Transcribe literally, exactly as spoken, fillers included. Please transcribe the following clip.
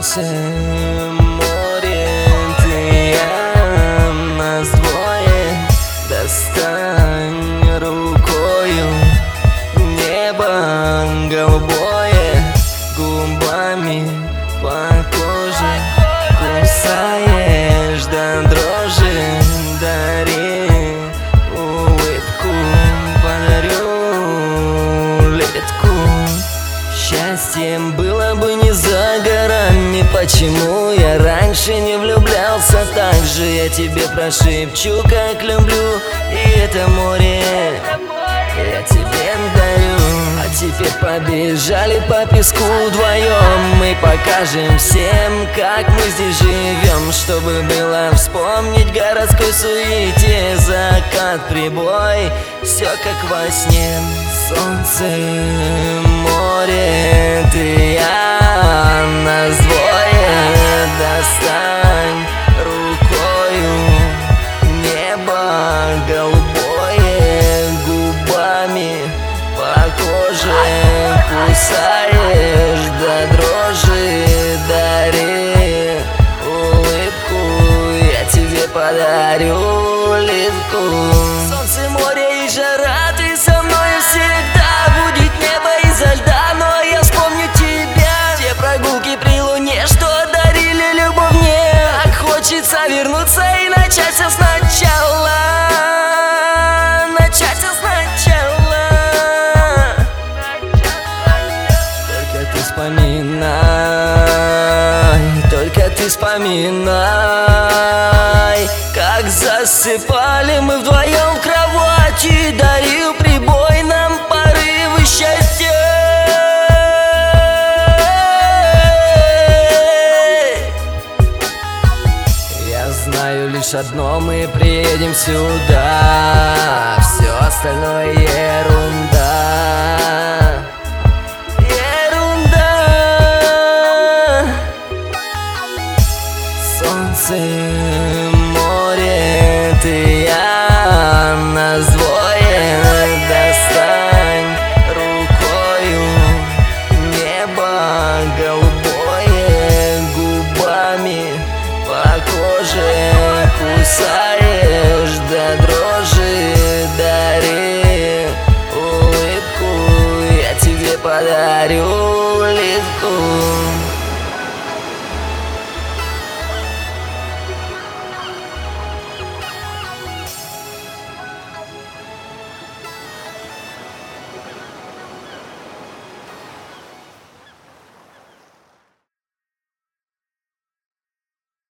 солнце, море, ты и я, нас двое. Достань рукою небо голубое, губами по коже кусаешь до дрожи. Дари улыбку, подарю летку. Счастье было бы не за горами. Почему я раньше не влюблялся так же? Я тебе прошепчу, как люблю, и это море я тебе дарю. А теперь побежали по песку вдвоем. Мы покажем всем, как мы здесь живем, чтобы было вспомнить городской суете. Закат, прибой, все как во сне. Солнце, море, ты и я, нас двое. Достань рукою небо голубое, губами по коже кусаешь до дрожи. Дари улыбку, я тебе подарю летку. Солнце, море и жара, ты со мной всегда. Будет небо изо льда, но я вспомню тебя. Те прогулки при луне, что дарили любовь мне. Так хочется вернуться и начать все сначала. Начать все сначала. Только ты вспоминай, только ты вспоминай, как засыпали мы вдвоем в кровати. Дарил прибой нам порывы счастья. Я знаю лишь одно, мы приедем сюда. Все остальное ерунда. Ерунда. Солнце,